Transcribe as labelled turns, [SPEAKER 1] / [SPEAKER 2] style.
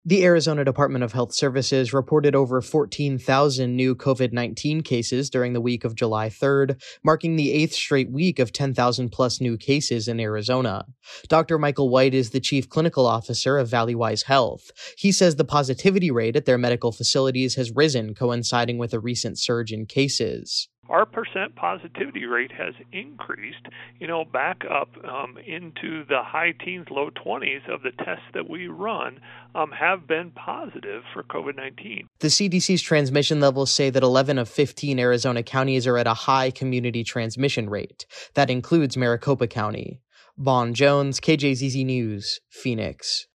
[SPEAKER 1] The Arizona Department of Health Services reported over 14,000 new COVID-19 cases during the week of July 3rd, marking the eighth straight week of 10,000 plus new cases in Arizona. Dr. Michael White is the chief clinical officer of Valleywise Health. He says the positivity rate at their medical facilities has risen, coinciding with a recent surge in cases.
[SPEAKER 2] Our percent positivity rate has increased, back up into the high teens, low 20s of the tests that we run have been positive for COVID-19.
[SPEAKER 1] The CDC's transmission levels say that 11 of 15 Arizona counties are at a high community transmission rate. That includes Maricopa County. Bon Jones, KJZZ News, Phoenix.